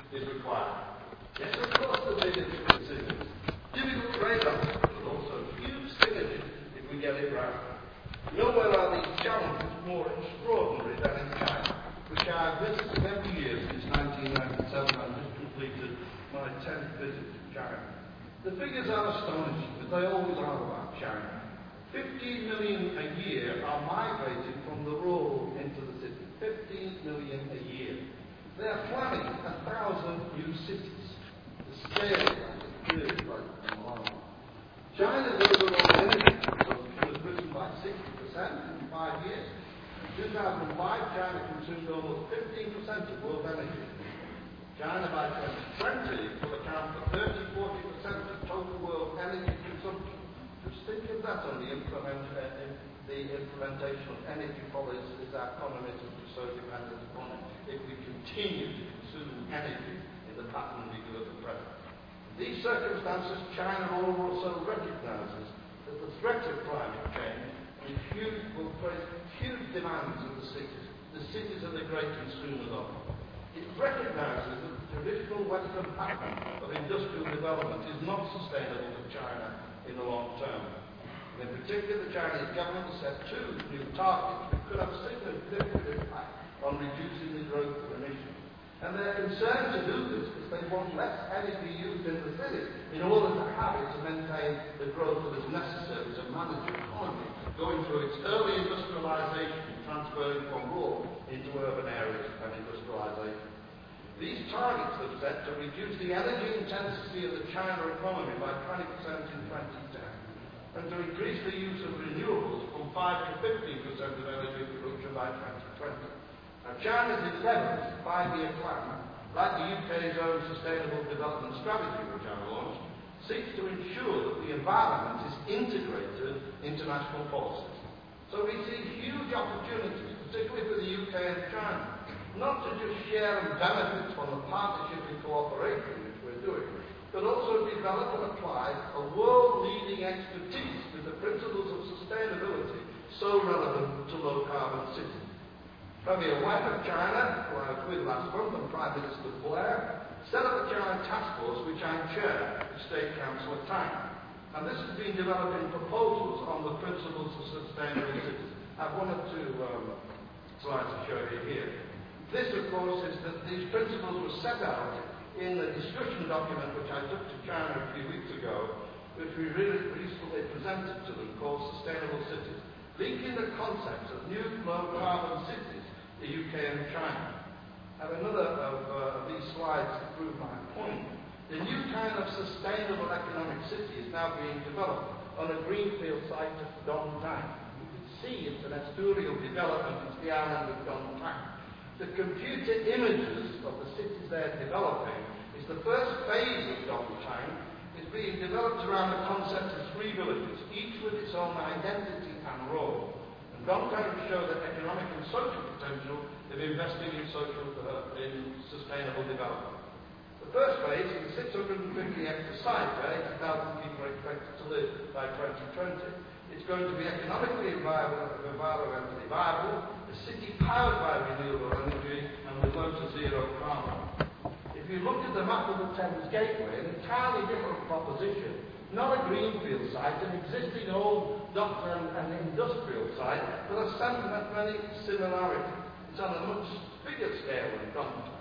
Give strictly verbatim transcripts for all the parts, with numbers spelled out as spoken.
is required. Yes, of course, the biggest considers difficult trade-offs, but also huge synergies if we get it right. Nowhere are these challenges more extraordinary than in China, which I have visited every year since nineteen ninety-seven. I've just completed my tenth visit to China. The figures are astonishing, but they always are about China. fifteen million a year are migrating from the rural into the city. fifteen million a year. They are planning a thousand new cities. The scale is really quite alarming. China's overall energy consumption has risen by sixty percent in five years. In two thousand five, China consumed almost fifteen percent of world energy. China by twenty twenty will account for thirty to forty percent of total world energy consumption. Just think of that on the, implement, uh, the implementation of energy policies our economies will be so dependent upon it if we continue to consume energy in the pattern we do at the present. In these circumstances, China also recognises that the threat of climate change is huge, will place huge demands of the cities. The cities are the great consumers of it. It recognises that the traditional Western pattern of industrial development is not sustainable for China in the long term. And in particular, the Chinese government has set two new targets which could have a significant impact on reducing the growth of emissions. And they're concerned to do this because they want less energy used in the cities in order to have it to maintain the growth that is necessary to manage the economy going through its early industrialization, transferring from rural into urban areas and industrialization. These targets are set to reduce the energy intensity of the China economy by twenty percent in twenty ten and to increase the use of renewables from five to fifteen percent of energy production by twenty twenty. Now, China's eleventh five-year plan, like the U K's own Sustainable Development Strategy, which I launched, seeks to ensure that the environment is integrated into national policies. So we see huge opportunities, particularly for the U K and China, not to just share and benefit from the partnership and cooperation which we're doing, but also develop and apply a world-leading expertise with the principles of sustainability so relevant to low-carbon cities. Premier Wang of China, who I was with last month, and Prime Minister Blair, set up a China task force which I chair at the State Council of China. And this has been developing proposals on the principles of sustainable cities. I have one or two um, slides to show you here. This, of course, is that these principles were set out in the discussion document which I took to China a few weeks ago, which we really recently presented to them, called Sustainable Cities, linking the concepts of new low-carbon cities, the U K and China. I have another of uh, these slides to prove my point. The new kind of sustainable economic city is now being developed on a greenfield site at Dongtang. You can see it's an estuarial development of the island of Dongtang. The computer images of the cities they're developing is the first phase of Dongtang is being developed around the concept of three villages, each with its own identity and role. And Dongtang show the economic and social potential of investing in social uh, in sustainable development. The first phase is a six hundred fifty hectare site where eighty thousand people are expected to live by twenty twenty. It's going to be economically viable, environmentally viable, a city powered by renewable energy and with low to zero carbon. If you look at the map of the Thames Gateway, an entirely different proposition, not a greenfield site, an existing old dock and, and industrial site, but a some many similarities. It's on a much bigger scale than Dongtang.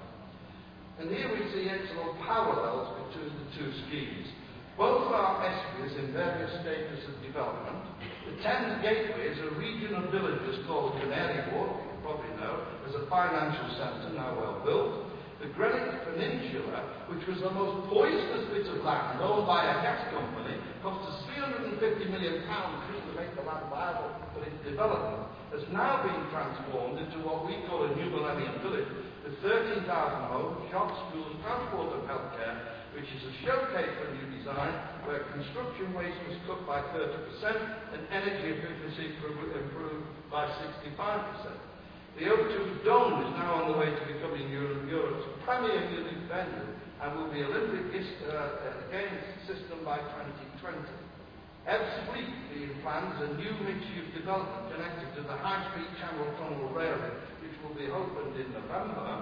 And here we see excellent parallels between the two schemes. Both are estuaries in various stages of development. The Thames Gateway is a region of villages called Canary Wharf, you probably know, as a financial centre now well built. The Greenwich Peninsula, which was the most poisonous bit of land owned by a gas company, cost us three hundred fifty million pounds just to make the land viable for its development, has now been transformed into what we call a new millennium village, with thirteen thousand homes, shops, schools, transport and healthcare, which is a showcase for new design, where construction waste was cut by thirty percent and energy efficiency improved by sixty-five percent. The O two Dome is now on the way to becoming Europe, Europe's premier music venue and will be Olympic uh, Games system by twenty twenty. Ebbs Fleet being planned is a new mixed-use development connected to the High Street Channel Tunnel Railway, which will be opened in November,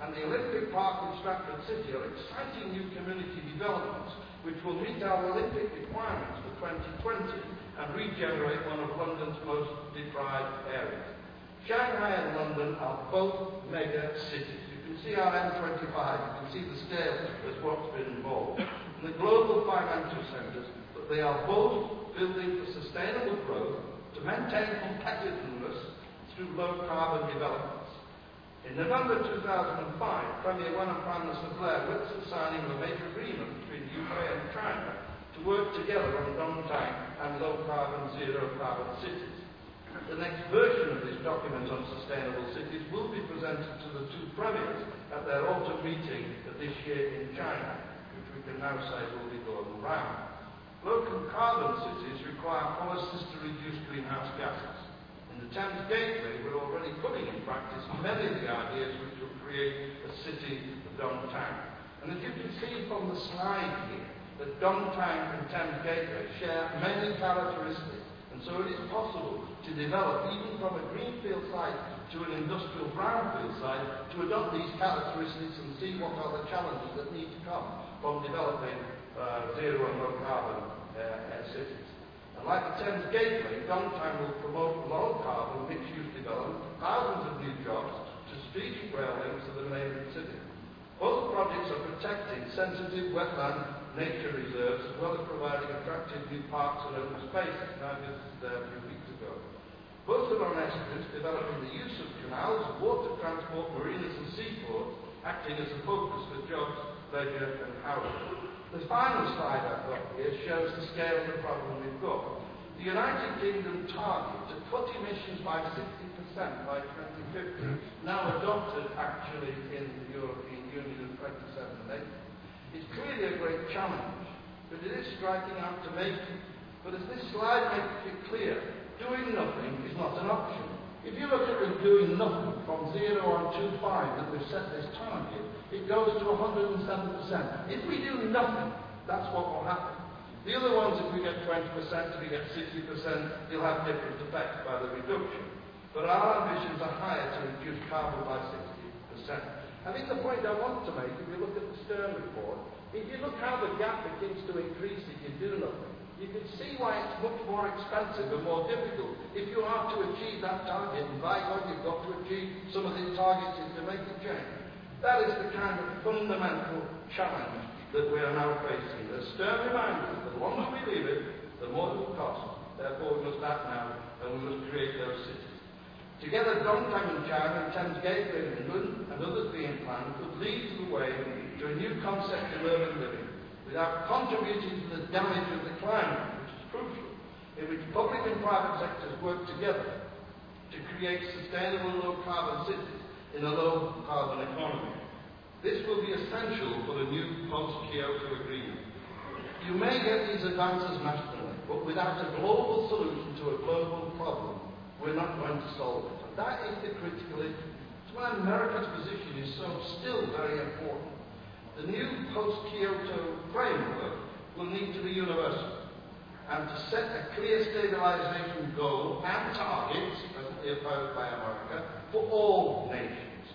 and the Olympic Park in Stratford City are exciting new community developments which will meet our Olympic requirements for twenty twenty and regenerate one of London's most deprived areas. Shanghai and London are both mega cities. You can see our M twenty-five, you can see the scale of what's been involved. And the global financial centres, but they are both building for sustainable growth to maintain competitiveness through low-carbon developments. In November two thousand five, Premier Wen and Prime Minister Blair witnessed the signing of a major agreement between the U K and China to work together on Dongtang and low-carbon, zero-carbon cities. The next version of this document on sustainable cities will be presented to the two premiers at their autumn meeting this year in China, which we can now say will be going round. Low-carbon cities require policies to reduce greenhouse gases. In the Thames Gateway, we're already putting in practice many of the ideas which will create a city of Dongtang. And as you can see from the slide here, that Dongtang and Thames Gateway share many characteristics. And so it is possible to develop, even from a greenfield site to an industrial brownfield site, to adopt these characteristics and see what are the challenges that need to come from developing uh, zero and low carbon uh, cities. And like the Thames Gateway, Dongtang will promote low carbon mixed-use development, thousands of new jobs to strategic rail links to the neighbouring city. Both projects are protecting sensitive wetland nature reserves as well as providing attractive new parks and open spaces. Now, I visited there a few weeks ago. Both are on estimates developing the use of canals, water transport, marinas and seaports, acting as a focus for jobs, leisure and housing. The final slide I've got here shows the scale of the problem we've got. The United Kingdom target to cut emissions by sixty percent by twenty fifty, now adopted actually in the European Union in twenty-seven and eight. It's clearly a great challenge, but it is striking out to make it. But as this slide makes it clear, doing nothing is not an option. If you look at them doing nothing from zero on two point five that we've set this target, it goes to one hundred seven percent. If we do nothing, that's what will happen. The other ones, if we get twenty percent, if we get sixty percent, you'll have different effects by the reduction. But our ambitions are higher to reduce carbon by sixty percent. I think the point I want to make, if you look at the Stern report, if you look how the gap begins to increase if you do nothing, you can see why it's much more expensive and more difficult if you are to achieve that target. And by God, you've got to achieve some of these targets to make a change. That is the kind of fundamental challenge that we are now facing. The Stern reminds us that the longer we leave it, the more it will cost. Therefore, we must act now and we must create those cities. Together, Dongtang in China and Thames Gateway in England and others being planned could lead the way to a new concept of urban living without contributing to the damage of the climate, which is crucial, in which public and private sectors work together to create sustainable low-carbon cities in a low-carbon economy. This will be essential for the new post-Kyoto agreement. You may get these advances nationally, but without a global solution to a global problem, we're not going to solve it. And that is the critical issue. That's why America's position is so still very important. The new post-Kyoto framework will need to be universal and to set a clear stabilization goal and targets, presently opposed by America, for all nations.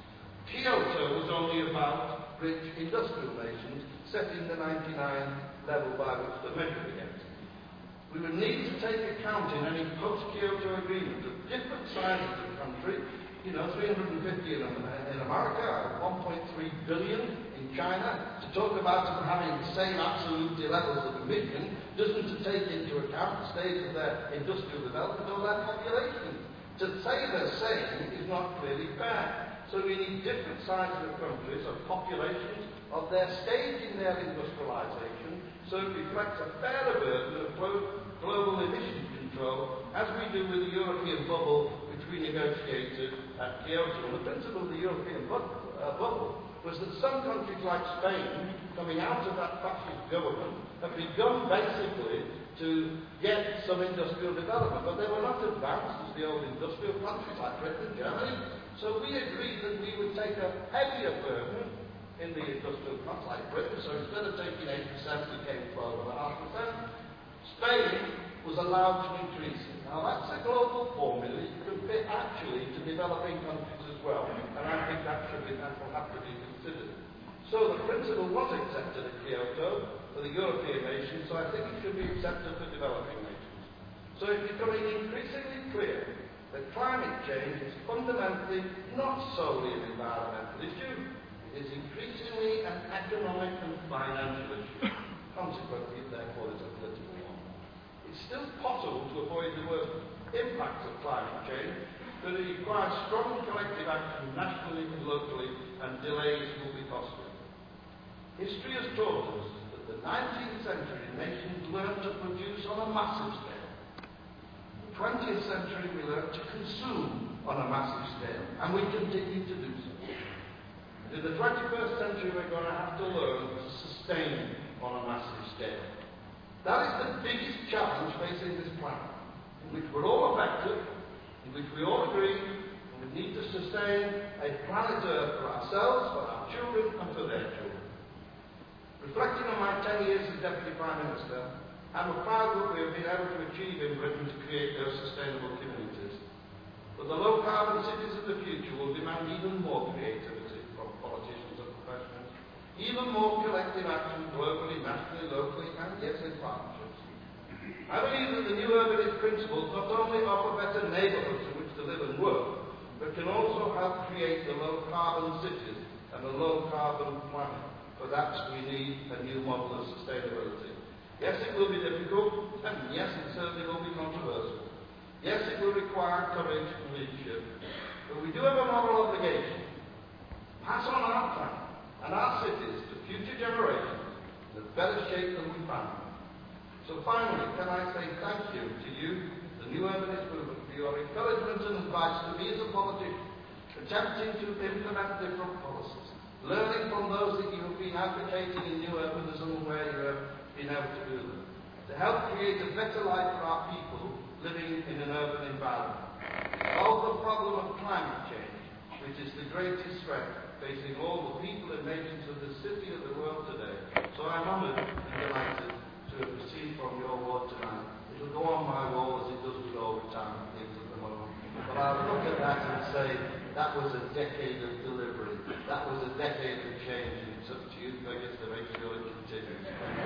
Kyoto was only about rich industrial nations, setting the ninety-nine level by which to measure against. We would need to take account in any post-Kyoto agreement of different sizes of the country, you know, three hundred fifty in, in America, one point three billion in China. To talk about them having the same absolute levels of emission doesn't take into account the stage of their industrial development or their population. To say the same is not clearly fair. So we need different sizes of countries, of populations, of their stage in their industrialization, so it reflects a fairer version of global emission control, as we do with the European bubble, which we negotiated at Kyoto. And the principle of the European bu- uh, bubble was that some countries like Spain, coming out of that fascist government, have begun basically to get some industrial development, but they were not advanced as the old industrial countries like Britain and Germany. So we agreed that we would take a heavier burden in the industrial countries like Britain. So instead of taking eight percent, we came twelve point five percent. Spain was allowed to increase it. Now that's a global formula. It could fit actually to developing countries as well. And I think that should be, that will have to be So the principle was accepted at Kyoto for the European nations, so I think it should be accepted for developing nations. So it's becoming increasingly clear that climate change is fundamentally not solely an environmental issue, it is increasingly an economic and financial issue. Consequently, therefore, it's a political one. It's still possible to avoid the worst impacts of climate change, but it requires strong collective action nationally and locally, and delays will be costly. History has taught us that the nineteenth century nations learned to produce on a massive scale. In the twentieth century we learned to consume on a massive scale, and we continue to do so. In the twenty-first century we're going to have to learn to sustain on a massive scale. That is the biggest challenge facing this planet, in which we're all affected, in which we all agree we need to sustain a planet Earth for ourselves, for our children, and for their children. Reflecting on my ten years as Deputy Prime Minister, I'm proud of what we have been able to achieve in Britain to create those sustainable communities. But the low-carbon cities of the future will demand even more creativity from politicians and professionals, even more collective action globally, nationally, locally, and yes, in partnerships. I believe that the new urbanist principles not only offer better neighbourhoods in which to live and work, but can also help create the low-carbon cities and the low-carbon planet. For that, we need a new model of sustainability. Yes, it will be difficult, and yes, it certainly will be controversial. Yes, it will require courage and leadership, but we do have a moral obligation. Pass on our planet and our cities to future generations in a better shape than we found. So finally, can I say thank you to you, the New Urbanist Movement, for your encouragement and advice to me as a politician, attempting to implement different policies, learning from those that you have been advocating in New Urbanism and where you have been able to do them, to help create a better life for our people living in an urban environment. Solve the problem of climate change, which is the greatest threat facing all the people and nations of the city of the world today. So I'm honoured and delighted to have received from your award tonight. It will go on my wall as it does with all retirement things at the moment. But I'll look at that and say, that was a decade of delivery. That was a decade of change, and it's up to you, I guess, to make sure it continues.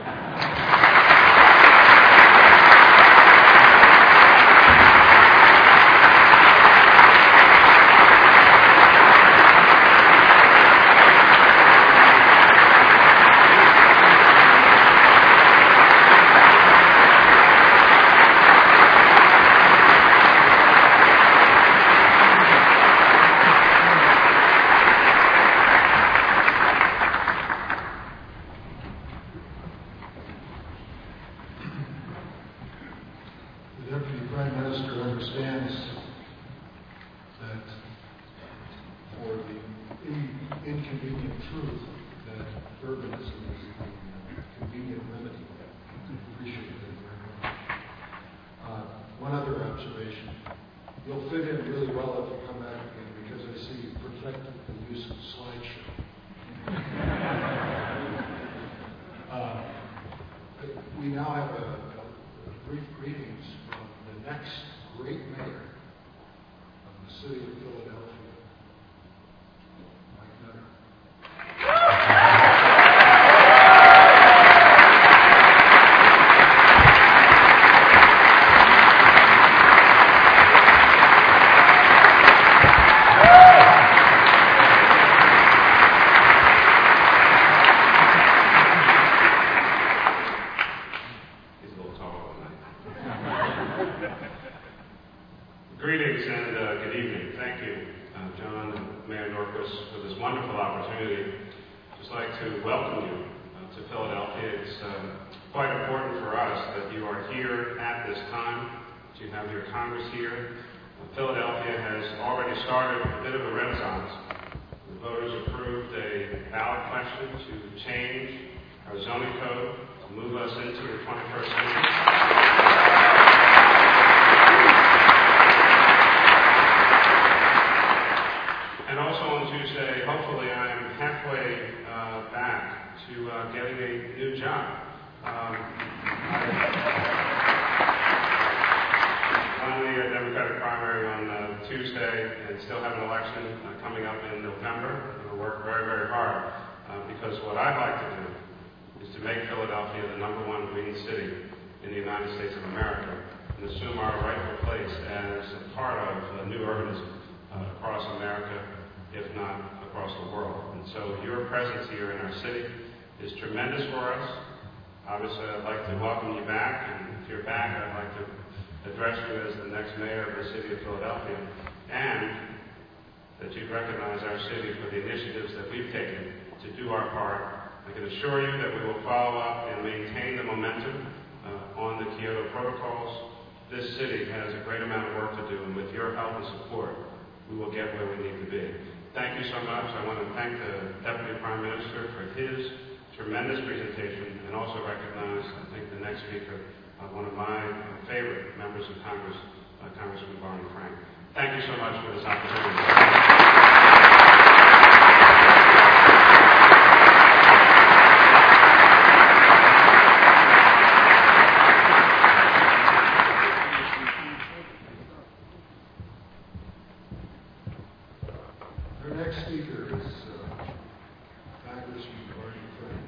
Greetings and uh, good evening. Thank you, uh, John and Mayor Norquist, for this wonderful opportunity. I'd just like to welcome you uh, to Philadelphia. It's um, quite important for us that you are here at this time, that you have your Congress here. Uh, Philadelphia has already started a bit of a renaissance. The voters approved a ballot question to change our zoning code to move us into the twenty-first century. And also on Tuesday, hopefully I am halfway uh, back to uh, getting a new job. Um, I won the Democratic primary on uh, Tuesday and still have an election uh, coming up in November. I'm going to work very, very hard uh, because because what I'd like to do is to make Philadelphia the number one green city in the United States of America and assume our rightful place as a part of uh, new urbanism uh, across America, if not across the world. And so your presence here in our city is tremendous for us. Obviously, I'd like to welcome you back, and if you're back, I'd like to address you as the next mayor of the city of Philadelphia, and that you'd recognize our city for the initiatives that we've taken to do our part. I can assure you that we will follow up and maintain the momentum uh, on the Kyoto protocols. This city has a great amount of work to do, and with your help and support, we will get where we need to be. Thank you so much. I want to thank the Deputy Prime Minister for his tremendous presentation, and also recognize, I think, the next speaker, uh, one of my uh, favorite members of Congress, uh, Congressman Barney Frank. Thank you so much for this opportunity. Our next speaker is uh, Congressman Barney Frank.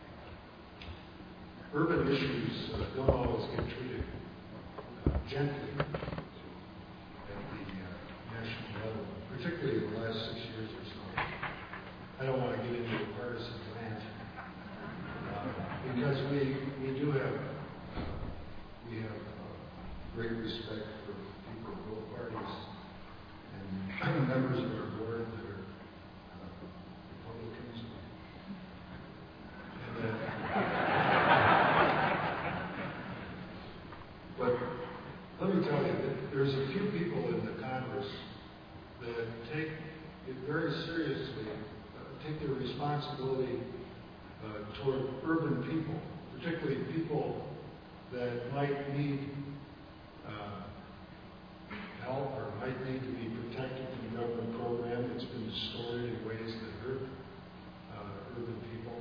Urban issues uh, don't always get treated uh, gently at the uh, national level, particularly in the last six years or so. I don't want to get into a partisan rant uh, because we we do have uh, we have uh, great respect for people of both parties and members of our board that are uh, Republicans. And, uh, but let me tell you that there's a few people in the Congress that take it very seriously, uh, take their responsibility uh, toward urban people, particularly people that might need uh, help or might need to be protected from the government program that's been distorted in ways that hurt uh, urban people.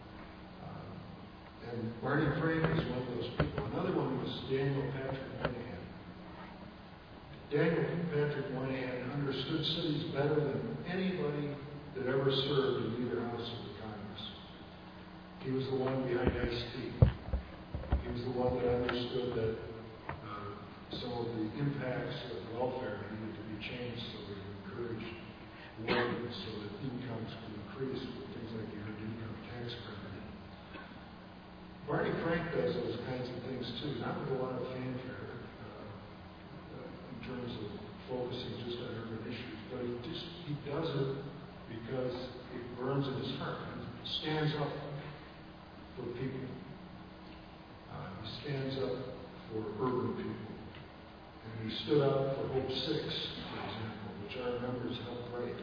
Uh, and Barney Frank is one of those people. Another one was Daniel Patrick Moynihan. Daniel Patrick Moynihan understood cities better than anybody that ever served in either house of the Congress. He was the one behind Ice-T. He was the one that understood that uh, some of the impacts of welfare needed to be changed so that it encouraged work so that incomes could increase with things like the earned income tax credit. Barney Frank does those kinds of things too, not with a lot of fanfare uh, uh, in terms of focusing just on urban issues, but he just he does it because it burns in his heart and stands up for people. Uh, he stands up for urban people. And he stood up for Hope six, for example, which our members helped write.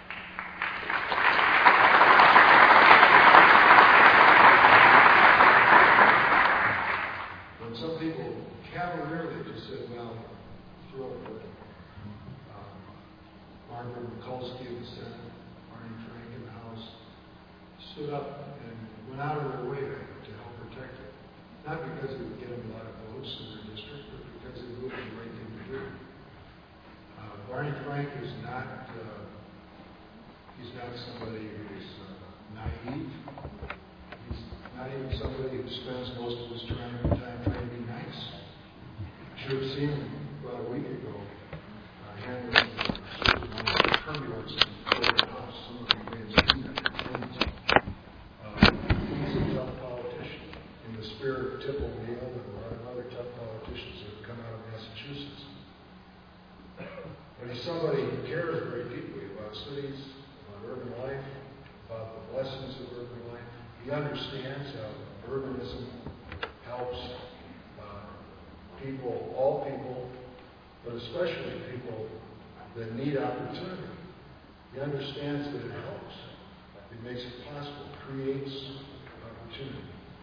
When some people cavalierly just said, well, throw it away. Um, Margaret Mikulski in the Senate, Barney Frank in the House, stood up and went out of their way to, to help protect it. Not because it would get them a lot of votes in their district, but because they knew it was the right thing to do. Uh, Barney Frank is not, uh, he's not somebody who is uh, naive. He's not even somebody who spends most of his time, time trying to be nice. You should have seen him about a week ago uh, handling certain amount of turbulence in the House. Some of you may have seen that. Uh, he's a tough politician in the spirit of Tip O'Neill and a lot of other tough politicians that have come out of Massachusetts. But he's somebody who cares very deeply about cities, about urban life, about the blessings of urban life. He understands how urbanism helps uh, people, all people, but especially people that need opportunity. He understands that it helps. It makes it possible, creates opportunity.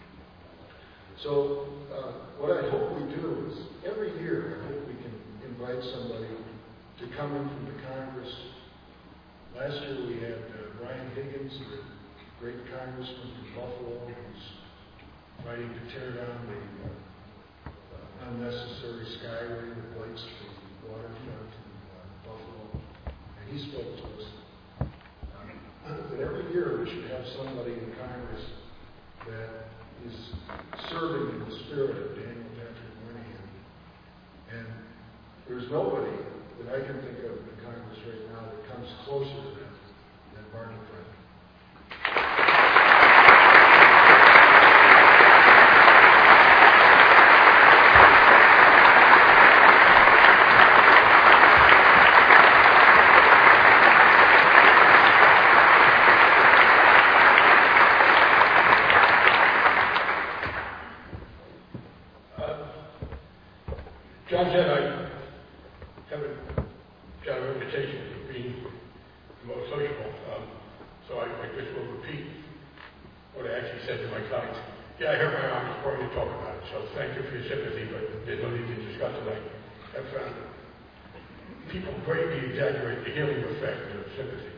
So uh, what I hope we do is every year I hope we can invite somebody to come in from the Congress. Last year we had uh, Brian Higgins, the great congressman from Buffalo, who's fighting to tear down the uh, uh, unnecessary skyway that lights the waterfront in uh, Buffalo. And he spoke to us. Uh, that every year we should have somebody in Congress that is serving in the spirit of Daniel Patrick Moynihan. And there's nobody that I can think of in Congress right now that comes closer to that than Barney Frank. John said I haven't got a reputation for being the most sociable, um, so I, I just will repeat what I actually said to my colleagues. Yeah, I heard my arm is pouring to talk about it, so thank you for your sympathy, but there's no need to discuss it. I have found people greatly exaggerate the healing effect of sympathy.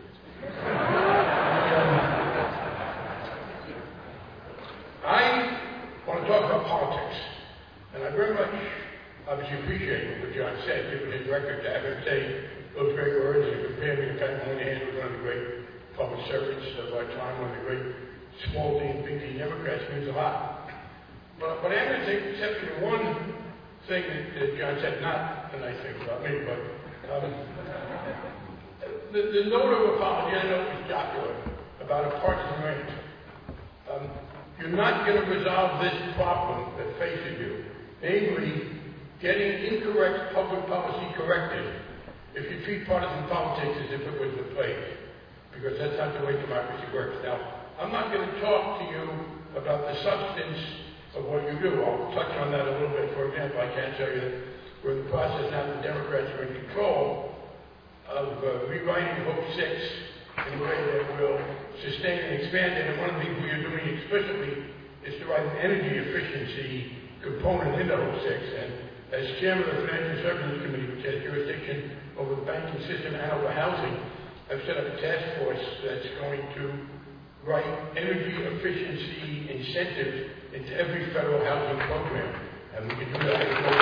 I want to talk about politics, and I very much obviously appreciate what John said, given his record, to have him say those great words and compare me to Pat Moynihan, who's one of the great public servants of our time, one of the great small D and big D Democrats, means a lot. But, but I'm going to take exception to one thing that, that John said, not a nice thing about me, but um, the, the note of apology, I know it was jocular, about a partisan rant. Um, you're not going to resolve this problem that faces you, namely getting incorrect public policy corrected if you treat partisan politics as if it was the plague, because that's not the way democracy works. Now, I'm not going to talk to you about the substance of what you do. I'll touch on that a little bit. For example, I can tell you that we're in the process now, the Democrats are in control of uh, rewriting Hope six in a way that will sustain and expand it. And one of the things we are doing explicitly is to write an energy efficiency component into Hope six. And as chairman of the Financial Services Committee, which has jurisdiction over the banking system and over housing, I've set up a task force that's going to write energy efficiency incentives into every federal housing program. And we can do that with local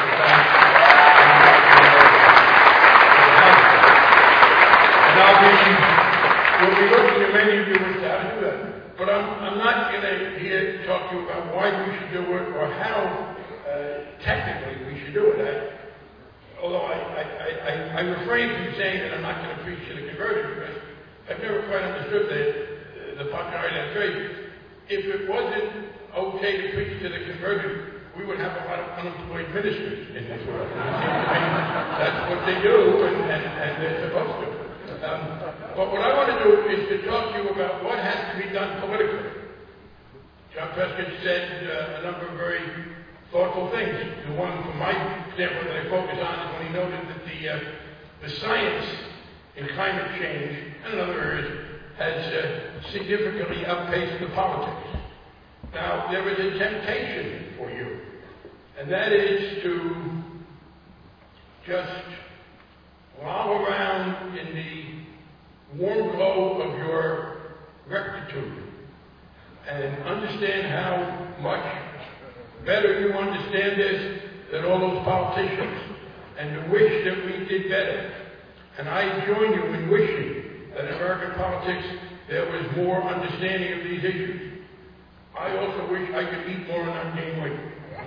And obviously, we'll be looking at many of you as to how to do that. But I'm, I'm not going to here to talk to you about why we should do it or how uh, technically we should do it. I, although I, I, I, I refrain from saying that I'm not going to preach to the converted, because I've never quite understood the, the popularity of that phrase. If it wasn't okay to preach to the converted, we would have a lot of unemployed ministers in this world. That's what they do, and, and, and they're supposed to. Um, but what I want to do is to talk to you about what has to be done politically. John Prescott said uh, a number of very thoughtful things. The one, from my standpoint, that I focus on is when he noted that the, uh, the science in climate change and in other areas has uh, significantly outpaced the politics. Now, there is a temptation for you, and that is to just loll around in the warm glow of your rectitude and understand how much better you understand this than all those politicians, and to wish that we did better. And I join you in wishing that in American politics there was more understanding of these issues. I also wish I could eat more and not gain weight.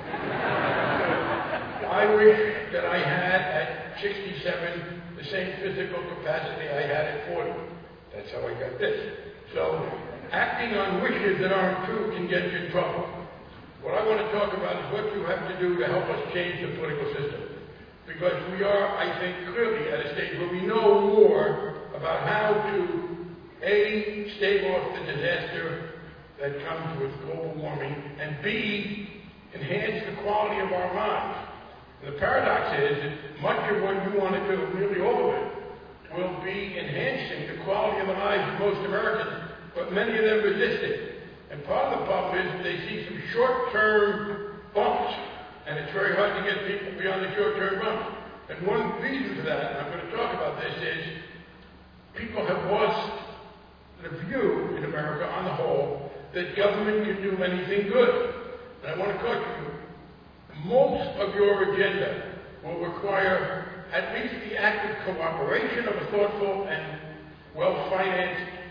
I wish that I had at sixty-seven the same physical capacity I had at forty. That's how I got this. So acting on wishes that aren't true can get you in trouble. What I want to talk about is what you have to do to help us change the political system. Because we are, I think, clearly at a stage where we know more about how to, A, stave off the disaster that comes with global warming, and B, enhance the quality of our lives. And the paradox is that much of what you want to do, nearly all of it, will be enhancing the quality of the lives of most Americans, but many of them resist it. And part of the problem is that they see some short-term bumps, and it's very hard to get people beyond the short-term bumps. And one reason for that, and I'm going to talk about this, is people have lost the view in America on the whole that government can do anything good. And I want to caution you, most of your agenda will require at least the active cooperation of a thoughtful and well-financed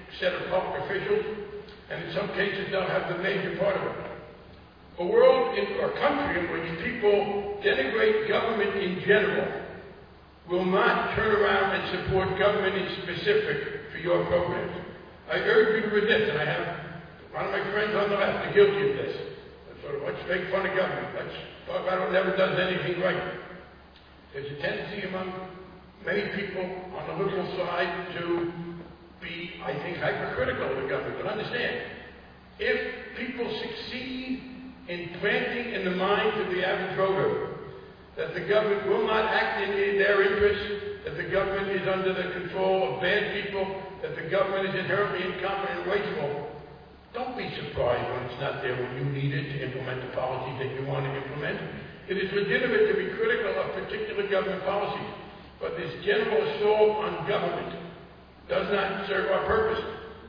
set of public officials, and in some cases they'll have the major part of it. A world in, or country in which people denigrate government in general will not turn around and support government in specific for your programs. I urge you to resist, and I have one of my friends on the left are guilty of this. Sort of, let's make fun of government. Let's talk about who never does anything right. There's a tendency among many people on the liberal side to be, I think, hypercritical of the government. But understand, if people succeed in planting in the minds of the average voter that the government will not act in their interest, that the government is under the control of bad people, that the government is inherently incompetent and wasteful, don't be surprised when it's not there when you need it to implement the policies that you want to implement. It is legitimate to be critical of particular government policies, but this general assault on government does not serve our purpose.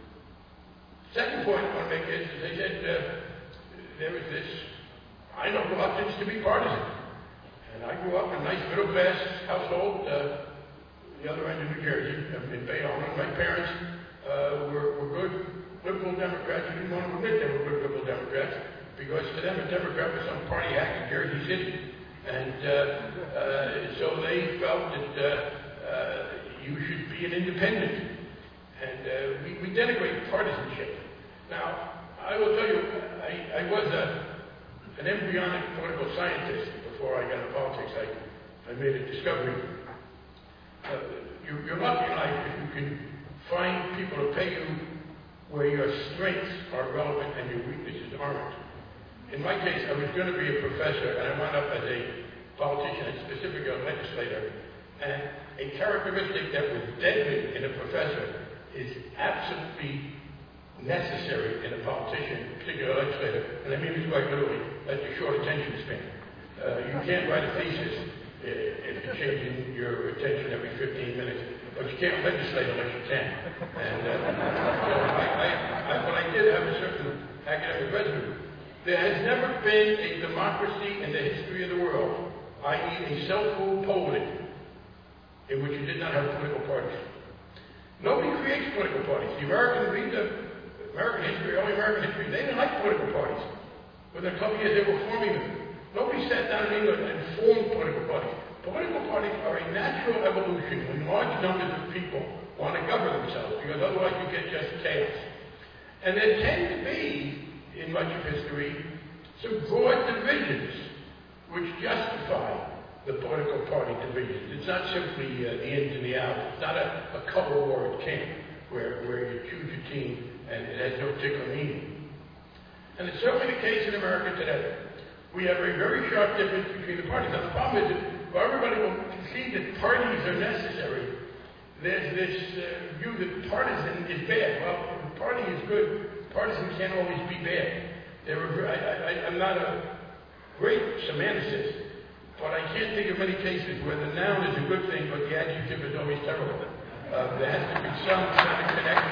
Second point I want to make is, as I said, uh, there is this, I know, reluctance to be partisan. And I grew up in a nice middle-class household, uh, the other end of New Jersey, in Bayonne. My parents uh, were, were good liberal Democrats. You didn't want to admit they were good liberal Democrats, because to them a Democrat was some party hack in Jersey City. And uh, uh, so they felt that uh, uh, you should be an independent. And uh, we, we denigrate partisanship. Now, I will tell you, I, I was a, an embryonic political scientist before I got into politics. I, I made a discovery. Uh, you, you're lucky in life if you can find people to pay you where your strengths are relevant and your weaknesses aren't. In my case, I was going to be a professor, and I wound up as a politician, and specifically a legislator. And a characteristic that was deadly in a professor is absolutely necessary in a politician, particularly a legislator, and I mean this quite literally. That's a short attention span. Uh, you can't write a thesis uh, if you're changing your attention every fifteen minutes, but you can't legislate unless you can. And uh, so I, I, I, but I did have a certain academic residue. There has never been a democracy in the history of the world, that is a self-ruled polity, in which you did not have political parties. Nobody creates political parties. The American, read the American history, early American history, they didn't like political parties. Within a couple of years, they were forming them. Nobody sat down in England and formed political parties. Political parties are a natural evolution when large numbers of people want to govern themselves, because otherwise you get just chaos. And there tend to be, in much of history, some broad divisions which justify the political party divisions. It's not simply uh, the ins and the outs. It's not a, a color war at camp where, where you choose your team and it has no particular meaning. And it's certainly the case in America today. We have a very sharp difference between the parties. Now the problem is that while everybody will concede that parties are necessary, there's this uh, view that partisan is bad. Well, the party is good. Partisan can't always be bad. There were, I, I, I'm not a great semanticist, but I can't think of many cases where the noun is a good thing, but the adjective is always terrible. Uh, there has to be some kind of connection.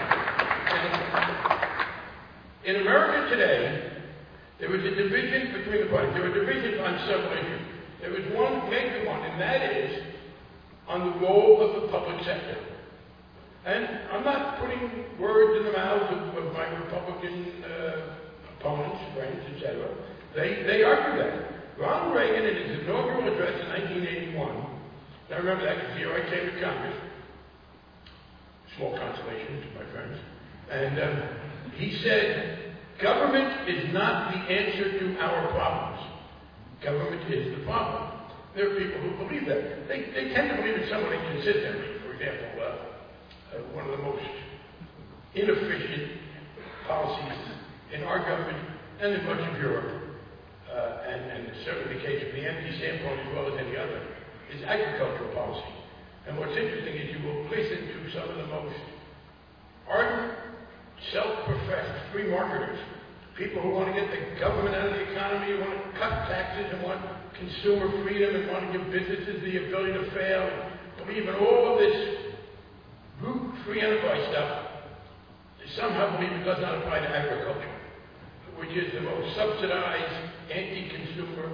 In America today, there was a division between the parties. There were divisions on several issues. There was one major one, and that is on the role of the public sector. And I'm not putting words in the mouths of, of my Republican uh, opponents, friends, et cetera. They, they argue that. Ronald Reagan, in his inaugural address in nineteen eighty-one, now remember that because here I came to Congress, small consolation to my friends, and um, he said, government is not the answer to our problems. Government is the problem. There are people who believe that. They, they tend to believe it somewhat inconsistently. For example, uh, uh, one of the most inefficient policies in our government and in much of Europe, Uh, and, and it's certainly the case from the empty standpoint as well as any other, is agricultural policy. And what's interesting is you will listen to some of the most ardent, self-professed free marketers, people who want to get the government out of the economy, who want to cut taxes and want consumer freedom and want to give businesses the ability to fail, and believe in all of this brute free enterprise stuff, they somehow believe it does not apply to agriculture, which is the most subsidized, anti-consumer,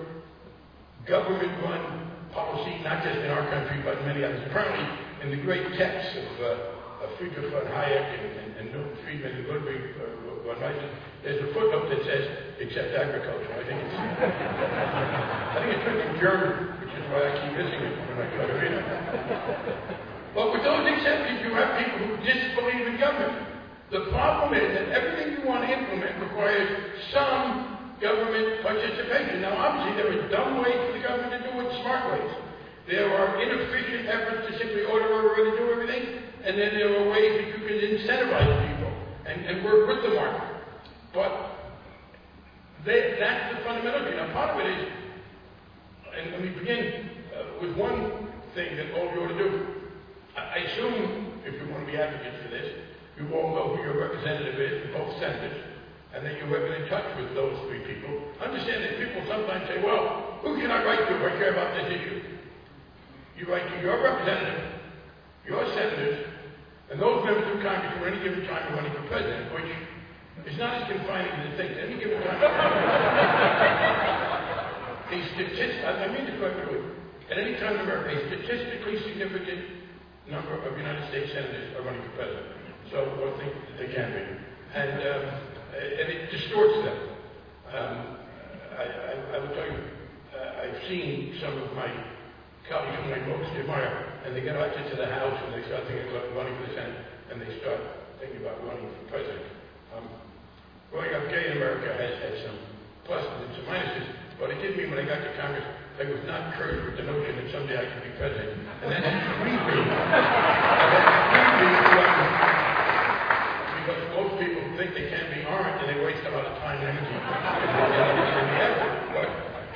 government-run policy, not just in our country, but in many others. Apparently, in the great texts of, uh, uh, Friedrich von Hayek and, and, and Milton Friedman and Ludwig uh, von Mises, there's a footnote that says, except agriculture. I think it's, I think it's written in German, which is why I keep missing it when I try to read it. But with those exceptions, you have people who disbelieve in government. The problem is that everything you want to implement requires some government participation. Now, obviously, there are dumb ways for the government to do it, smart ways. There are inefficient efforts to simply order everybody to do everything, and then there are ways that you can incentivize people and, and work with the market. But they, that's the fundamental thing. Now, part of it is, and let me begin uh, with one thing that all you ought to do. I, I assume, if you want to be advocates for this, you all know who your representative is, both senators, and that you have been in touch with those three people. Understand that people sometimes say, well, who can I write to if I care about this issue? You write to your representative, your senators, and those members of Congress who at any given time are running for president, which is not as confining as it thinks. At any given time, a statistic, I mean to quite clearly, at any time in America, a statistically significant number of United States senators are running for president. So I think that they can be. And, um, and it distorts them. Um, I, I, I will tell you, uh, I've seen some of my colleagues whom I most admire, and they get elected to the House and they start thinking about running for the Senate, and they start thinking about running for president. Um, growing up gay in America has had some pluses and some minuses, but it did mean when I got to Congress, I was not cursed with the notion that someday I could be president. And that freed me. That freed me from, because most people who think they can be aren't, and they waste a lot of time and energy in the effort. But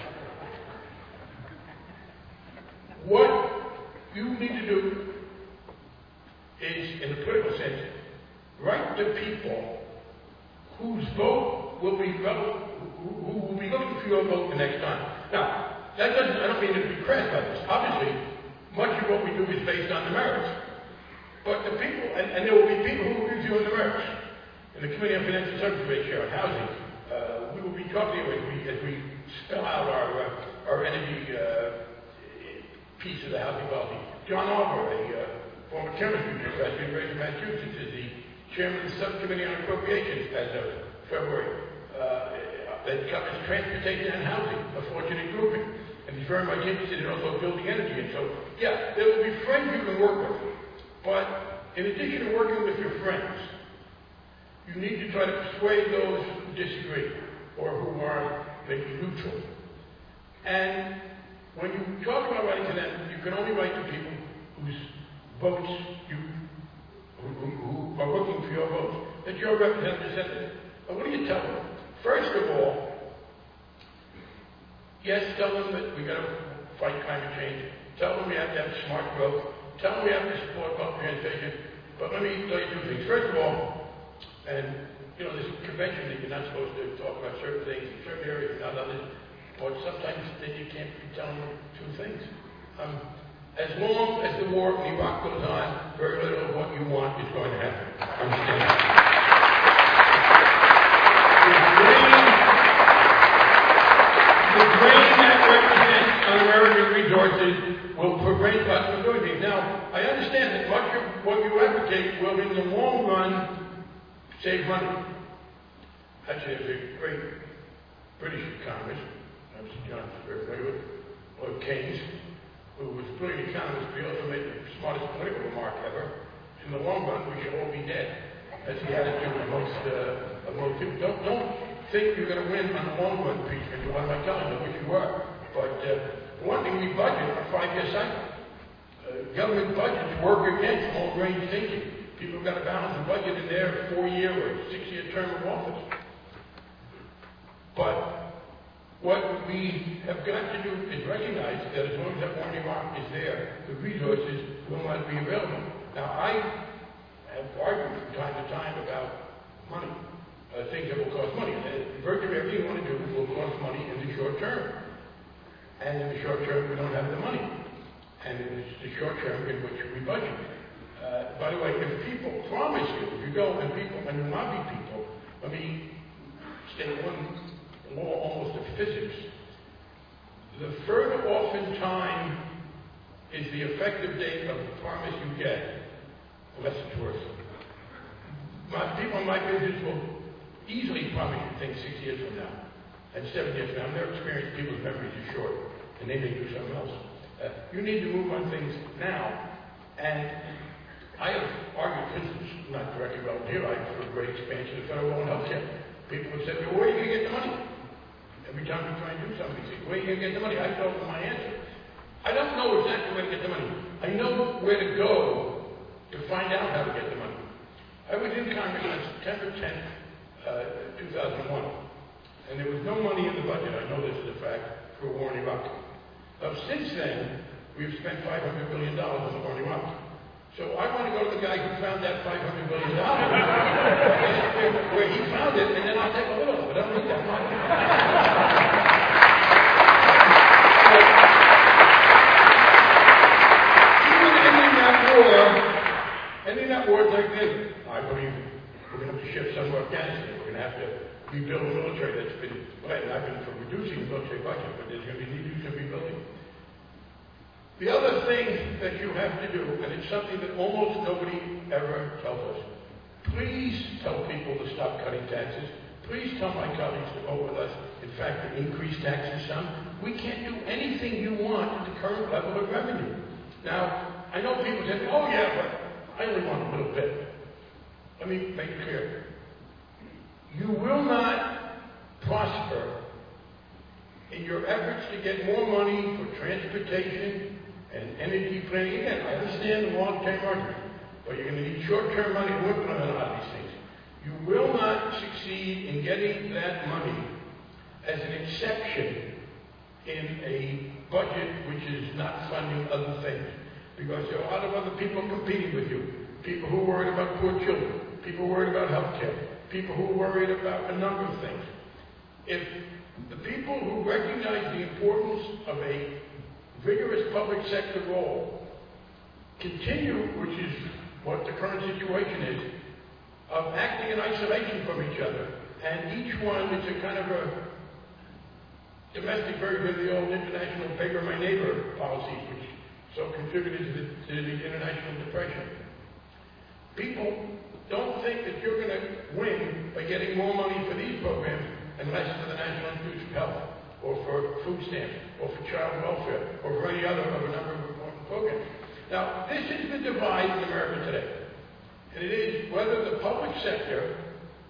what you need to do is, in the political sense, write to people whose vote will be who, who will be looking for your vote the next time. Now, that doesn't, I don't mean to be crass by this. Obviously, much of what we do is based on the merits. But the people, and, and there will be people who will review on the merits. In the Committee on Financial Services Ratio and Housing, uh, we will be talking as we, as we spell out our, uh, our energy uh, piece of the housing policy. John Arbor, a uh, former chemistry professor at University of Massachusetts, is the chairman of the Subcommittee on Appropriations as of February. Uh, that covers transportation and housing, a fortunate grouping. And he's very much interested in also building energy. And so, yeah, there will be friends you can work with. But in addition to working with your friends, you need to try to persuade those who disagree or who are maybe neutral. And when you talk about writing to them, you can only write to people whose votes you, who, who, who are looking for your votes, that your representative sent. But what do you tell them? First of all, yes, tell them that we got to fight climate change. Tell them we have to have smart growth. Tell them we have to support public transportation. But let me tell you two things. First of all, and you know, there's a convention that you're not supposed to talk about certain things in certain areas, not others. But sometimes then you can't be telling them two things. Um, as long as the war in Iraq goes on, very little of what you want is going to happen. Understand? The drain that represents un-American resources will prevent us from doing things. Now, I understand that much of what you advocate will, in the long run, save money. Actually, there's a great British economist, I was John very familiar with, Lord Keynes, who was a brilliant economist, but he also made the smartest political remark ever. In the long run, we should all be dead. That's the attitude of most, uh, of most people. Don't, don't think you're going to win on the long run, impeachment. You want my telling you, which you are. But uh, one thing, we budget on a five-year cycle. Uh, government budgets work against long-range thinking. People have got to balance the budget in their four-year or six-year term of office. But what we have got to do is recognize that as long as that war in Iraq is there, the resources will not be available. Now, I have argued from time to time about money. Uh, things that will cost money. And virtually everything you want to do will cost money in the short term. And in the short term, we don't have the money. And it's the short term in which we budget. Uh, by the way, if people promise you, if you go and people, and you lobby people, let me state one law almost of physics. The further off in time is the effective date of the promise you get, the less it's worth. My people in my business will easily promise you things six years from now and seven years from now. Their experience, people's memories are short, and they may do something else. Uh, you need to move on things now. And I have argued, for instance, not directly relevant here, I for a great expansion of federal loan health care. People have said, well, where are you going to get the money? Every time we try and do something, they say, where are you going to get the money? I told them my answer. I don't know exactly where to get the money. I know where to go to find out how to get the money. I was in Congress on September tenth, uh, two thousand one, and there was no money in the budget. I know this is a fact for war in Iraq. Now, since then, we've spent five hundred billion dollars on the war in Iraq. So I want to go to the guy who found that five hundred billion dollars, where he found it, and then I'll take a little of it. I don't need that money. Even ending that war, ending that war like this, I believe we're going to have to shift some to Afghanistan. We're going to have to rebuild a military that's been, well, I've been for reducing the military budget, but there's going to be need to rebuilding. The other thing that you have to do, and it's something that almost nobody ever tells us, please tell people to stop cutting taxes. Please tell my colleagues to vote with us, in fact, to increase taxes some. We can't do anything you want at the current level of revenue. Now, I know people say, oh yeah, but I only want a little bit. Let me make it clear. You will not prosper in your efforts to get more money for transportation and energy planning. Again, I understand the long-term argument, but you're going to need short-term money to implement a lot of these things. You will not succeed in getting that money as an exception in a budget which is not funding other things, because there are a lot of other people competing with you. People who are worried about poor children, people worried about health care, people who are worried about a number of things. If the people who recognize the importance of a vigorous public sector role continue, which is what the current situation is, of acting in isolation from each other, and each one is a kind of a domestic version of the old international beggar my neighbor policies, which so contributed to the, to the international depression. People don't think that you're going to win by getting more money for these programs and less for the National Institutes of Health, or for food stamps, or for child welfare, or for any other of a number of important programs. Now, this is the divide in America today. And it is whether the public sector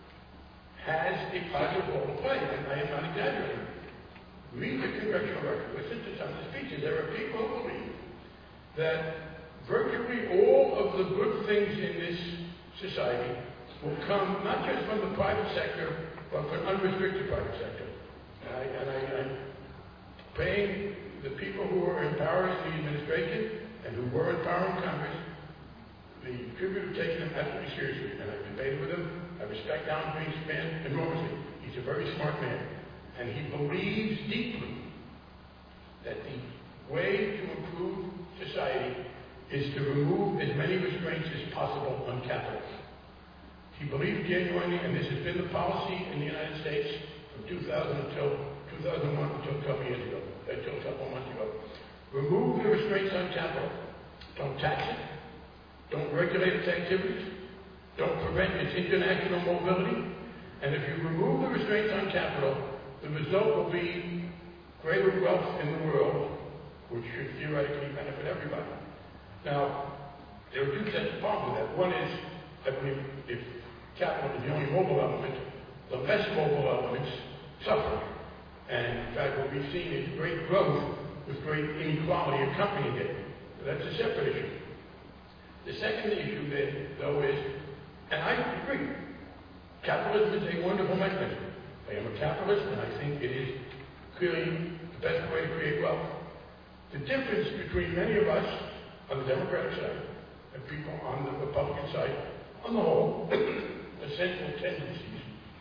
has a positive role to play. And I am not exaggerating. Read the congressional record. Listen to some of the speeches. There are people who believe that virtually all of the good things in this society will come not just from the private sector, but from unrestricted private sector. And, I, and I, I'm paying the people who are in power in the administration and who were in power in Congress the tribute of taking him absolutely seriously. And I've debated with him. I respect Alan Greenspan enormously. He's a very smart man. And he believes deeply that the way to improve society is to remove as many restraints as possible on capital. He believes genuinely, and this has been the policy in the United States from two thousand until two thousand one until a couple years ago, until a couple months ago. Remove the restraints on capital. Don't tax it. Don't regulate its activities. Don't prevent its international mobility. And if you remove the restraints on capital, the result will be greater wealth in the world, which should theoretically benefit everybody. Now, there are two sets of problems with that. One is, I believe, if capital is the only mobile element, the less mobile elements suffer. And in fact, what we've seen is great growth with great inequality accompanying it. But that's a separate issue. The second issue then, though, is, and I agree, capitalism is a wonderful mechanism. I am a capitalist, and I think it is clearly the best way to create wealth. The difference between many of us on the Democratic side and people on the Republican side, on the whole, essential tendencies,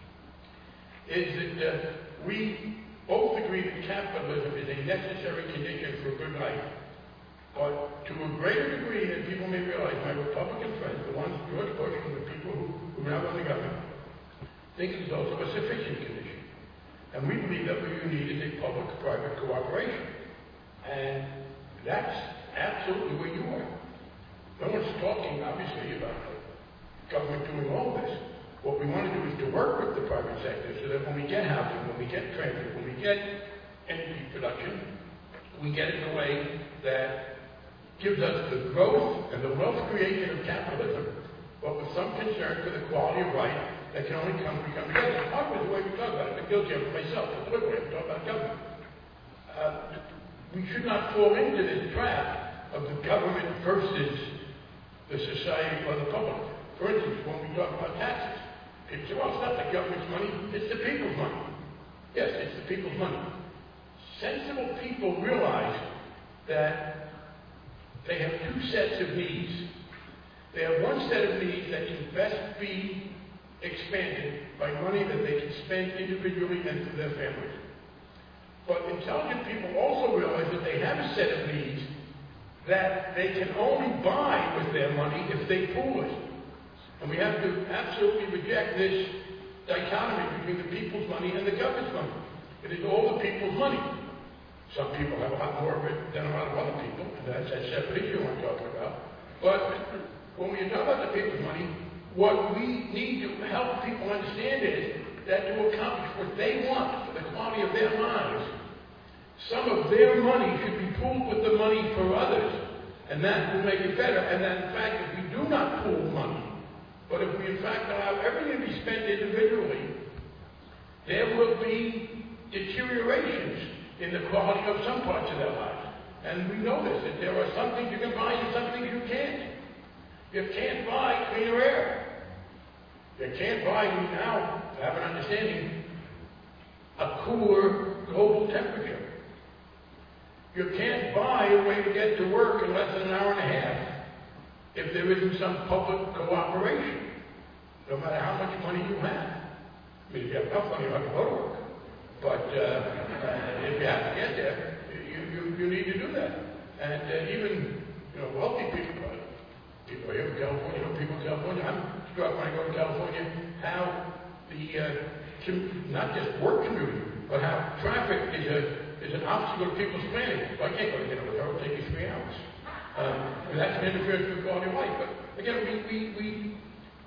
is that uh, we both agree that capitalism is a necessary condition for a good life. But to a greater degree than people may realize, my Republican friends, the ones, George Bush and the people who, who now run the government, think it is also a sufficient condition. And we believe that what you need is a public-private cooperation. And that's absolutely where you are. No one's talking, obviously, about the government doing all this. What we want to do is to work with the private sector so that when we get housing, when we get transit, when we get energy production, we get it in a way that gives us the growth and the wealth creation of capitalism, but with some concern for the quality of life that can only come we come together. Part of the way we talk about it, I'm guilty of it myself, but deliberately, I'm talking about government. Uh, we should not fall into this trap of the government versus the society or the public. For instance, when we talk about taxes, people say, well, it's not the government's money, it's the people's money. Yes, it's the people's money. Sensible people realize that they have two sets of needs. They have one set of needs that can best be expanded by money that they can spend individually and for their families. But intelligent people also realize that they have a set of needs that they can only buy with their money if they pool it. And we have to absolutely reject this dichotomy between the people's money and the government's money. It is all the people's money. Some people have a lot more of it than a lot of other people, and that's a separate issue I'm talking about. But when we talk about the people's money, what we need to help people understand is that to accomplish what they want for the quality of their lives, some of their money should be pooled with the money for others, and that will make it better. And that, in fact, if we do not pool money, but if we, in fact, allow everything to be spent individually, there will be deteriorations in the quality of some parts of their lives. And we know this, that there are some things you can buy and some things you can't. You can't buy cleaner air. You can't buy, we now have an understanding, a cooler global temperature. You can't buy a way to get to work in less than an hour and a half if there isn't some public cooperation, no matter how much money you have. I mean, if you have enough money, you don't have to go to work. But uh, if you have to get there, you, you, you need to do that. And uh, even, you know, wealthy people, uh, people here in California, you know, people in California, I'm struck when I go to California, how the, uh, com- not just work commuting, but how traffic is a is an obstacle to people's planning. Well, I can't go to get over there, it'll take you three hours. Um, and that's an interference with quality of life. But again, we, we, we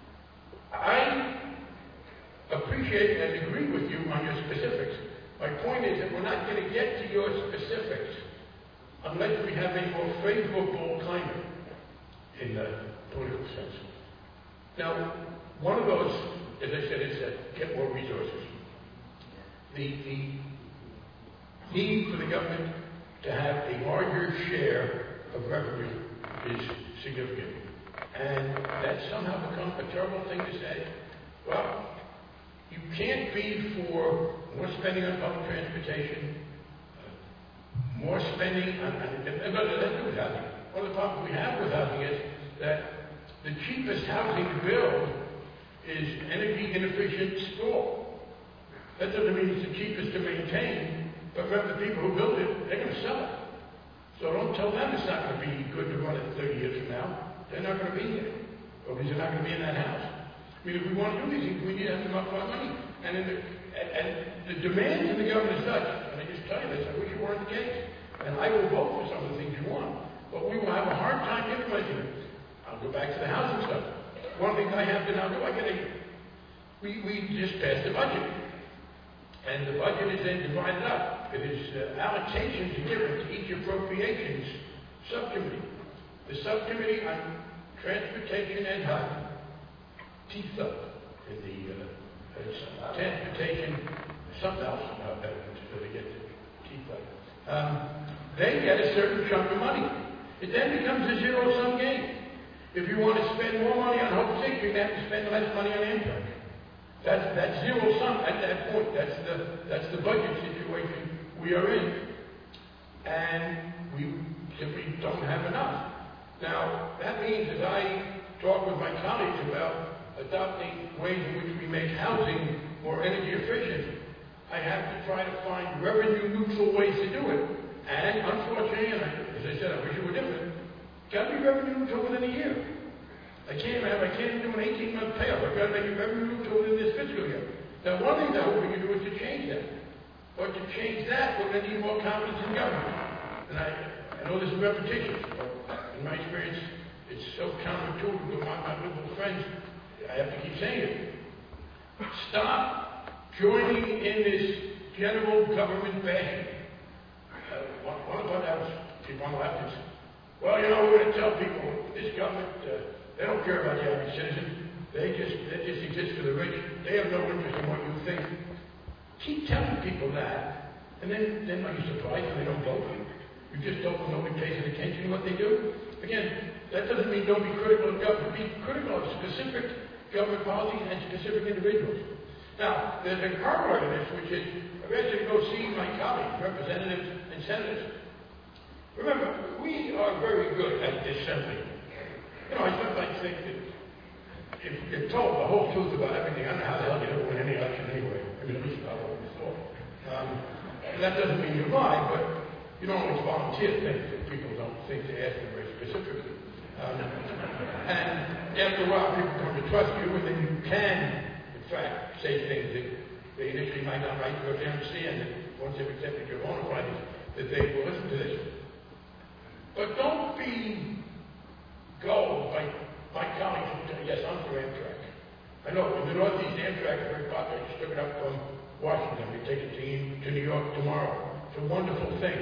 I appreciate and agree with you on your specifics. My point is that we're not going to get to your specifics unless we have a more favorable climate in the political sense. Now, one of those, as I said, is that get more resources. The, the need for the government to have a larger share of revenue is significant. And that's somehow become a terrible thing to say. Well, you can't be for more spending on public transportation, uh, more spending on, and, and what does that do with housing? One of the problems we have with housing is that the cheapest housing to build is energy inefficient sprawl. That doesn't mean it's the cheapest to maintain, but remember the people who build it, they're going to sell it. So don't tell them it's not going to be good to run it thirty years from now. They're not going to be there. Or because they're not going to be in that house. I mean, if we want to do these things, we need to have enough money. And, in the, and, and the demands in the government is such, and I just tell you this, I wish it weren't the case. And I will vote for some of the things you want. But we will have a hard time implementing it. I'll go back to the housing stuff. One thing I have to now do, I get a, we, we just passed the budget. And the budget is then divided up. It is uh, allocations given to each appropriations subcommittee. The subcommittee on transportation and housing, T S U P, in the uh, uh, transportation, something else about that, to get to T S U P. Um, they get a certain chunk of money. It then becomes a zero-sum game. If you want to spend more money on Hope Six, you're going to have to spend less money on Amtrak. That's, that's zero sum at that point. That's the, that's the budget situation we are in. And we simply don't have enough. Now, that means that I talk with my colleagues about adopting ways in which we make housing more energy efficient. I have to try to find revenue neutral ways to do it. And unfortunately, and I, as I said, I wish it were different, got to be revenue neutral within a year. I can't have, I can't do an eighteen-month payoff. I've got to make it revenue neutral within this fiscal year. Now, one thing I hope we can do is to change that. But to change that, we're going to need more confidence in government. And I, I know this is repetition, but in my experience, it's so counterintuitive to my, my liberal friends, I have to keep saying it. Stop joining in this general government bashing. Uh, one, one of us, people on the left is, well, you know, we're going to tell people, this government, uh, they don't care about the average citizen. They just, they just exist for the rich. They have no interest in what you think. Keep telling people that, and then, then are you surprised when they don't vote? You just don't, nobody pays any attention to what they do? Again, that doesn't mean don't be critical of government. Be critical of specific government policies and specific individuals. Now, there's a corollary to this, which is, I've asked you to go see my colleagues, representatives and senators. Remember, we are very good at dissembling. You know, I sometimes think that if you're told the whole truth about everything, I don't know how the hell you ever win any election anyway. I mean, at least I always thought. Um, that doesn't mean you lie, but you don't always volunteer things that people don't think to ask them very specifically. Um, and after a while, people come to trust you, and then you can, in fact, say things that they initially might not like because they understand that once they've accepted your bona fides, that they will listen to this. But don't be gulled by my colleagues who say, yes, I'm for Amtrak. I know, in the Northeast, Amtrak is very popular. I just took it up from Washington. We take it to, to New York tomorrow. It's a wonderful thing.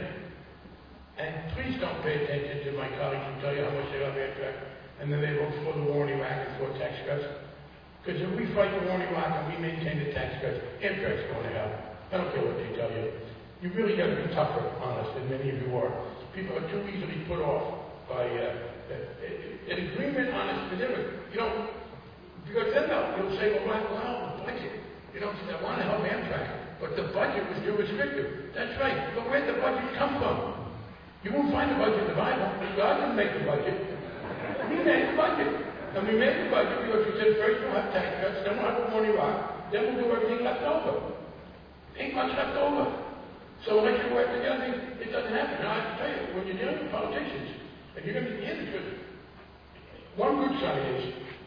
And please don't pay attention to my colleagues who tell you how much they love Amtrak, and then they vote for the war in Iraq and for tax cuts. Because if we fight the war in Iraq and we maintain the tax cuts, Amtrak's going to hell. I don't care what they tell you. You really got to be tougher on us than many of you are. People are too easily put off by uh, an agreement on a specific, you know, because then they'll, they'll say, well, well, the budget. You know, I want to help Amtrak, but the budget was too restrictive. That's right. But where'd the budget come from? You won't find the budget in the Bible. God didn't make the budget. We made the budget. And we made the budget because we said first we'll have tax cuts, then we'll have a war in Iraq, then we'll do everything left over. Ain't much left over. So unless you work together, it doesn't happen. Now I have to tell you, when you're dealing with politicians, and you're going to be in because one good sign is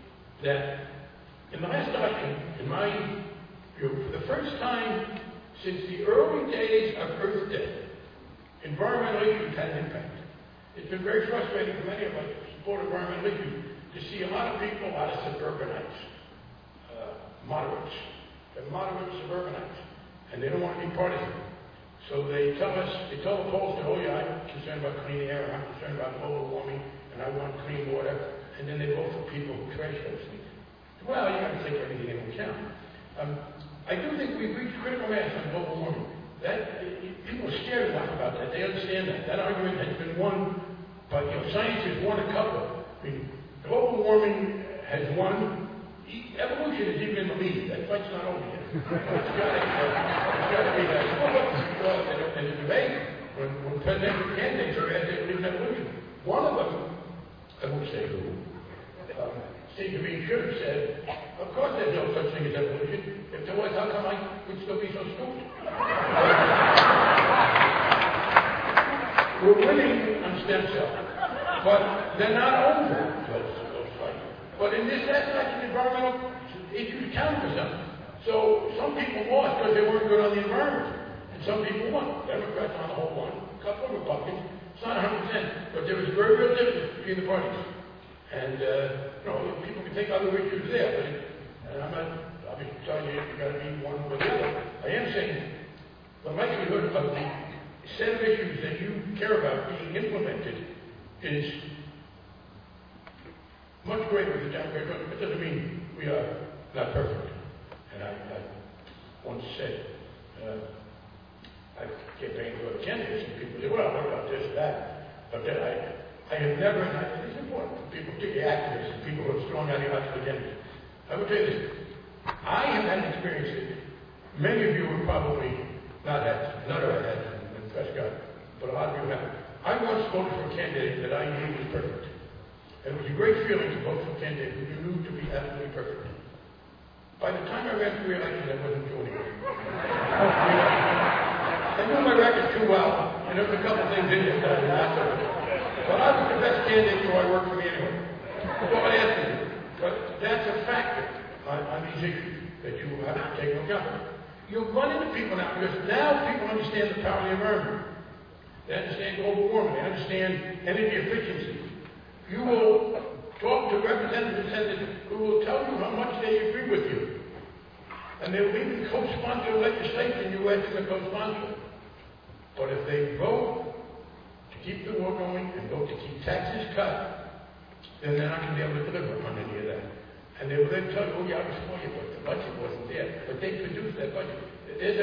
that in the last election, in my view, for the first time since the early days of Earth Day, environmental issues had an impact. It's been very frustrating for many of us who support environmental issues to see a lot of people, a lot of suburbanites, uh, moderates, they're moderate suburbanites, and they don't want to be partisan. So they tell us, they tell the polls, oh yeah, I'm concerned about clean air, I'm concerned about global warming, and I want clean water, and then they vote for people who trash those things. Well, you have to take everything into account. Um, I do think we've reached critical mass on global warming. That, people are scared enough about that. They understand that. That argument has been won, but you know, science has won a couple. I mean, global warming has won. E- evolution is even in the lead. That fight's not over yet. It's got to be that. Well, in the debate, when, when presidential candidates are asked, they believe in evolution. One of them, I won't say who, um, seemed to me should have said, of course there's no such thing as evolution. If there was, how come I would still be so stupid? We're winning on stem cells, but they're not over those, those fights. But in this election, environmental issues count for something. So some people lost because they weren't good on the environment, and some people won. Democrats on the whole won. A couple of Republicans. It's not one hundred percent, but there was a very real difference between the parties. And uh, you know, people can take other issues there, but it, and I'm not. I'm just telling you, you got to be one or the other. I am saying the likelihood of the set of issues that you care about being implemented is much greater with the Democrats. It doesn't mean we are not perfect. And I, I once said, uh, I campaigned for other candidates, and people say, well, what about this, that? But then I, I have never, and I think it's important for people, particularly activists and people who have strong ideological agendas. I will tell you this. I have had an experience that many of you have probably not had, none of us had in Prescott, but a lot of you have. I once voted for a candidate that I knew was perfect. And it was a great feeling to vote for a candidate who you knew to be absolutely perfect. By the time I ran for re-election, I wasn't doing it. I knew my record too well, and there was a couple things in it that I did not do. But I was the best candidate, so I worked for me anyway. That's all I asked you. But that's a factor on, on these issues that you have to take into account. You'll run into people now, because now people understand the power of the environment. They understand global warming. They understand energy efficiency. You will talk to representatives and senators who will tell you how much they agree with you. And they will even co-sponsor legislation you ask them to co-sponsor. But if they vote to keep the war going and vote to keep taxes cut, then they're not going to be able to deliver on any of that. And they will then tell you, oh yeah, I was for you, but the budget wasn't there. But they produced that budget. There's a,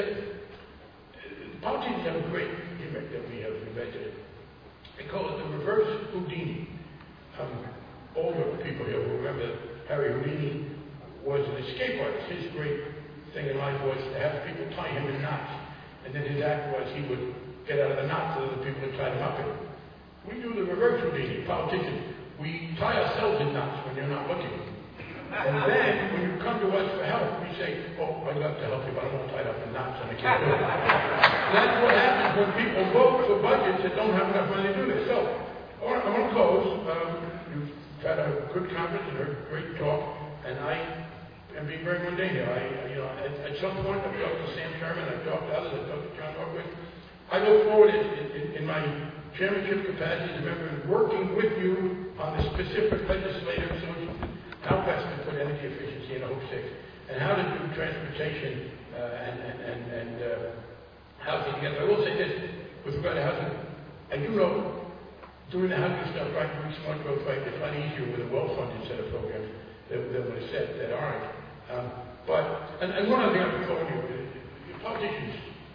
politicians have a great gimmick that we have invented. They call it the reverse Houdini. Um, older people here will remember Harry Houdini was an escape artist. His great thing in life was to have people tie him in knots. And then his act was he would get out of the knots so that the people would tie them up in. We do the reverse Houdini, politicians. We tie ourselves in knots when you're not looking. And then, when you come to us for help, we say, oh, I'd love to help you, but I'm all tied up in knots and I can't do it. That's what happens when people vote for budgets that don't have enough money to do this. So, I want to close. Um, you've had a good conference and a great talk, and I am being very mundane here. I, you know, at, at some point, I've talked to Sam Sherman, I've talked to others, I've talked to John Norquist. I look forward in, in, in my chairmanship capacity to member working with you on the specific legislative solutions. How best to put energy efficiency in O six, and how to do transportation uh, and, and, and, and uh, housing together. I will say this, with regard to housing, I do know doing the housing stuff right, doing smart growth right, it's a lot easier with a well-funded set of programs than, than with a set that aren't. Um, but, and, and one other thing I'm calling you, the politicians,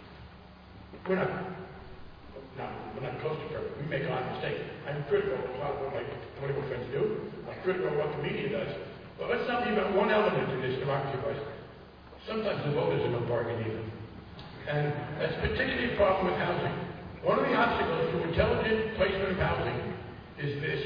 we're not, not, we're not close to perfect. We make a lot of mistakes. I'm critical of a lot of what my political friends do. I'm critical of what the media does. But let's not leave out one element in this democracy crisis. Sometimes the voters are no bargain either. And that's particularly a problem with housing. One of the obstacles to intelligent placement of housing is this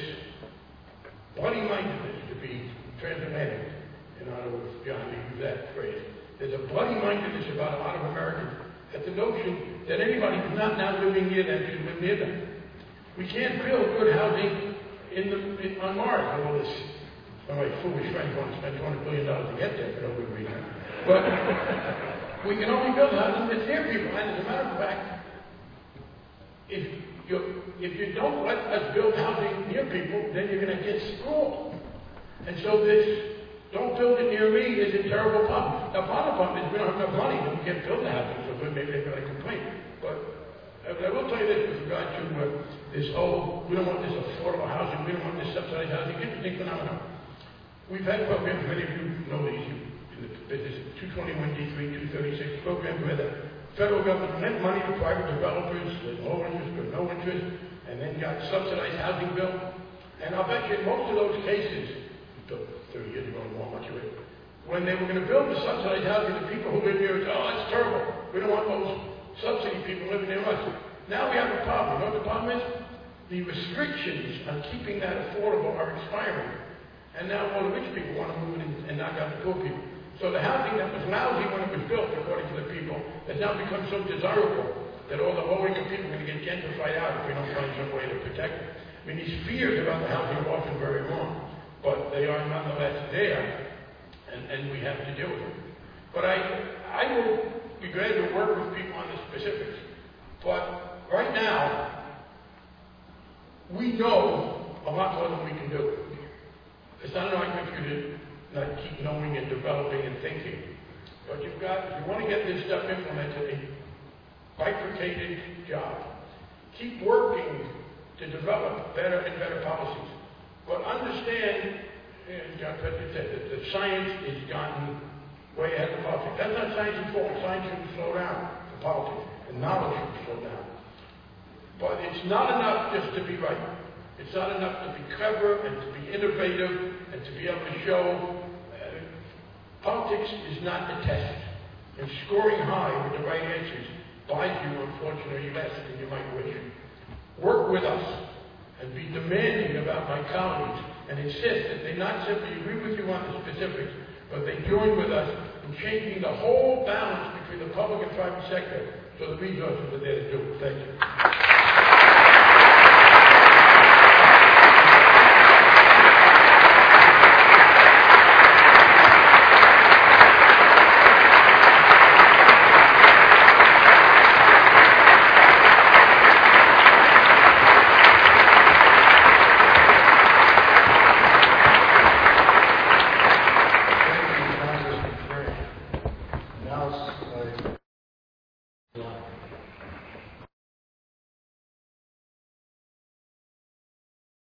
bloody-mindedness to be transatlantic. In honor of John, to use that phrase. There's a bloody-mindedness about a lot of Americans at the notion that anybody who's not now living near them should live near them. We can't build good housing in the, in, on Mars. Although this, some of my foolish friends want to spend two hundred billion dollars to get there for no good reason. But we can only build housing that's near people. And as a matter of fact, if you if you don't let us build housing near people, then you're going to get screwed. And so this don't build it near me is a terrible problem. Now, part of the problem is we don't have enough money and we can't build the housing, so maybe they're going to complain. But I will tell you this with regard to uh, this whole, we don't want this affordable housing, we don't want this subsidized housing. Interesting phenomenon. We've had programs, many of you know these, in the business, two twenty-one D three, two thirty-six programs where the federal government lent money to private developers with low interest or no interest, and then got subsidized housing built. And I'll bet you in most of those cases, built thirty years ago, more much of it, when they were going to build the subsidized housing, the people who live here said, oh, that's terrible. We don't want those subsidy people living near us. Now we have a problem. You know what the problem is? The restrictions on keeping that affordable are expiring. And now all the rich people want to move in and knock out the poor people. So the housing that was lousy when it was built, according to the people, has now become so desirable that all the low-income people are going to get gentrified out if we don't find some way to protect them. I mean, these fears about the housing are often very wrong, but they are nonetheless there, and, and we have to deal with them. But I, I will be glad to work with people on the specifics. But right now, we know a lot more than we can do. It's not an argument for you to not keep knowing and developing and thinking. But you've got, if you want to get this stuff implemented, a bifurcated job. Keep working to develop better and better policies. But understand, as John Petrie said, that the science has gotten way ahead of politics. That's not science's fault. Science should slow down for politics, and knowledge should slow down. But it's not enough just to be right. It's not enough to be clever and to be innovative and to be able to show. Uh, politics is not a test. And scoring high with the right answers buys you, unfortunately, less than you might wish. Work with us and be demanding about my colleagues and insist that they not simply agree with you on the specifics, but they join with us in changing the whole balance between the public and private sector so the resources are there to do it. Thank you.